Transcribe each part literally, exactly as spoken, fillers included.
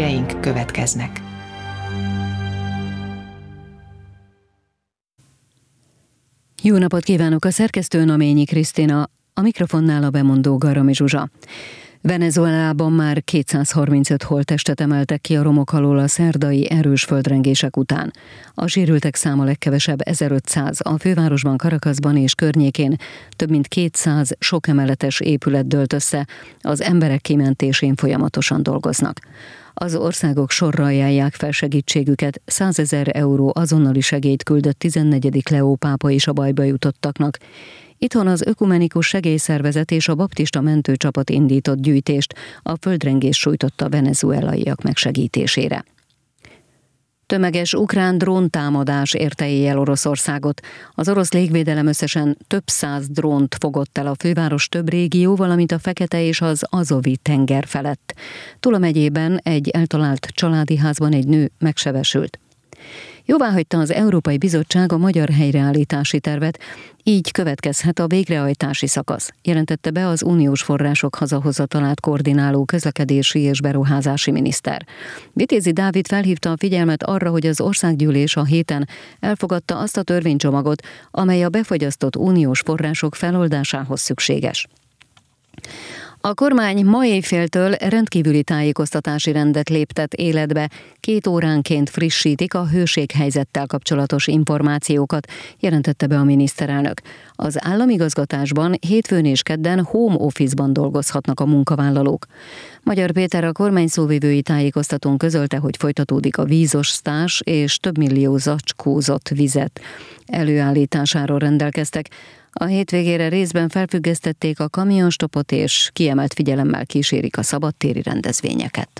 híreink következnek. Jó napot kívánok, a szerkesztő Naményi Krisztina, a mikrofonnál a bemondó Garami Zsuzsa. Venezuelában már kétszázharmincöt holttestet emeltek ki a romok alól a szerdai erős földrengések után. A sérültek száma legkevesebb ezerötszáz, a fővárosban, Caracasban és környékén több mint kétszáz sokemeletes épület dőlt össze, az emberek kimentésén folyamatosan dolgoznak. Az országok sorra ajánlják fel segítségüket, százezer euró azonnali segélyt küldött tizennegyedik Leó pápa is a bajba jutottaknak. Itthon az Ökumenikus Segélyszervezet és a baptista mentőcsapat indított gyűjtést a földrengés sújtotta venezuelaiak megsegítésére. Tömeges ukrán dróntámadás érte éjjel Oroszországot. Az orosz légvédelem összesen több száz drónt fogott el a főváros több régió, valamint a Fekete és az Azovi tenger felett. Tula megyében egy eltalált családi házban egy nő megsebesült. Jóváhagyta az Európai Bizottság a magyar helyreállítási tervet, így következhet a végrehajtási szakasz, jelentette be az uniós források hazahozatalát koordináló közlekedési és beruházási miniszter. Vitézi Dávid felhívta a figyelmet arra, hogy az országgyűlés a héten elfogadta azt a törvénycsomagot, amely a befagyasztott uniós források feloldásához szükséges. A kormány ma éjféltől rendkívüli tájékoztatási rendet léptet életbe, két óránként frissítik a hőséghelyzettel kapcsolatos információkat, jelentette be a miniszterelnök. Az államigazgatásban hétfőn és kedden home office-ban dolgozhatnak a munkavállalók. Magyar Péter, a kormány szóvivői tájékoztatón közölte, hogy folytatódik a vízosztás, és több millió zacskózott vizet előállításáról rendelkeztek. A hétvégére részben felfüggesztették a kamionstopot, és kiemelt figyelemmel kísérik a szabadtéri rendezvényeket.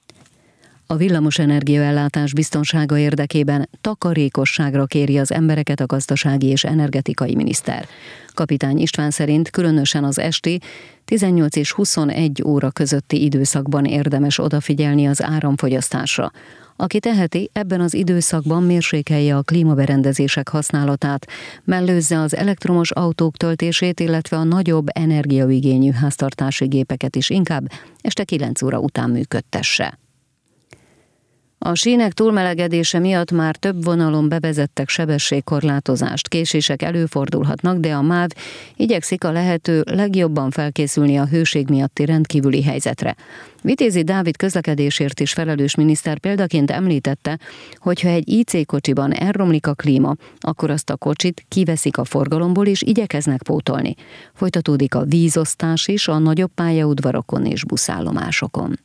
A villamosenergia ellátás biztonsága érdekében takarékosságra kéri az embereket a gazdasági és energetikai miniszter. Kapitány István szerint különösen az esti tizennyolc és huszonegy óra közötti időszakban érdemes odafigyelni az áramfogyasztásra. Aki teheti, ebben az időszakban mérsékelje a klímaberendezések használatát, mellőzze az elektromos autók töltését, illetve a nagyobb energiaigényű háztartási gépeket is inkább este kilenc óra után működtesse. A sínek túlmelegedése miatt már több vonalon bevezettek sebességkorlátozást. Késések előfordulhatnak, de a MÁV igyekszik a lehető legjobban felkészülni a hőség miatti rendkívüli helyzetre. Vitézi Dávid közlekedésért is felelős miniszter példaként említette, hogyha egy í cé kocsiban elromlik a klíma, akkor azt a kocsit kiveszik a forgalomból és igyekeznek pótolni. Folytatódik a vízosztás is a nagyobb pályaudvarokon és buszállomásokon.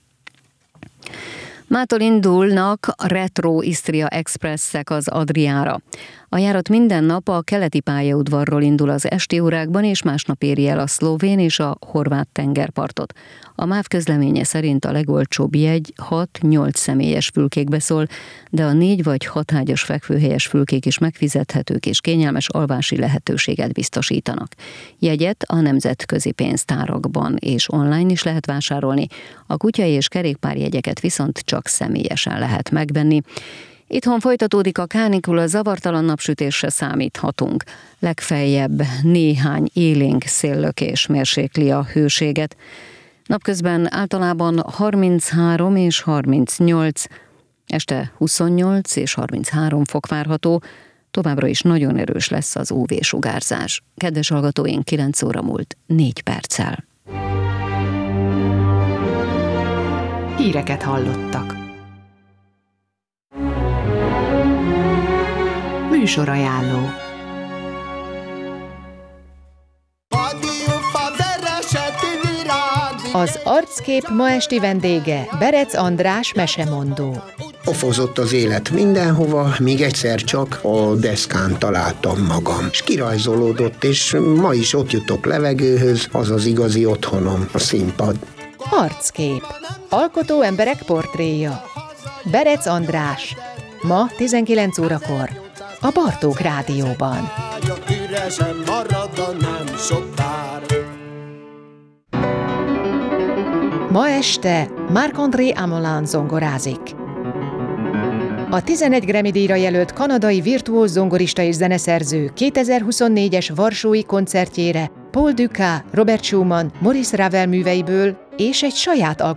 Mától indulnak a Retro Isztria Expresszek az Adriára. A járat minden nap a keleti pályaudvarról indul az esti órákban, és másnap éri el a szlovén és a horvát tengerpartot. A MÁV közleménye szerint a legolcsóbb jegy hat-nyolc személyes fülkékbe szól, de a négy vagy hat ágyas fekvőhelyes fülkék is megfizethetők és kényelmes alvási lehetőséget biztosítanak. Jegyet a nemzetközi pénztárakban és online is lehet vásárolni, a kutya- és kerékpárjegyeket viszont csak személyesen lehet megvenni. Itthon folytatódik a kánikula, zavartalan napsütésre számíthatunk. Legfeljebb néhány élénk széllökés mérsékli a hőséget. Napközben általában harminchárom és harmincnyolc, este huszonnyolc és harminchárom fok várható, továbbra is nagyon erős lesz az ú vé-sugárzás. Kedves hallgatóink, kilenc óra múlt négy perccel. Híreket hallottak. Műsorajánló. Az arckép ma esti vendége Berec András mesemondó. Pofozott az élet mindenhova, míg egyszer csak a deszkán találtam magam. És kirajzolódott, és ma is ott jutok levegőhöz, az az igazi otthonom, a színpad. Arckép. Alkotó emberek portréja. Berec András. Ma tizenkilenc órakor. A Bartók Rádióban. Ma este Marc-André Amelin zongorázik. A tizenegy Grammy-díjra jelölt kanadai virtuóz zongorista és zeneszerző kétezer-huszonnégyes varsói koncertjére Paul Dukas, Robert Schumann, Maurice Ravel műveiből és egy saját alkotású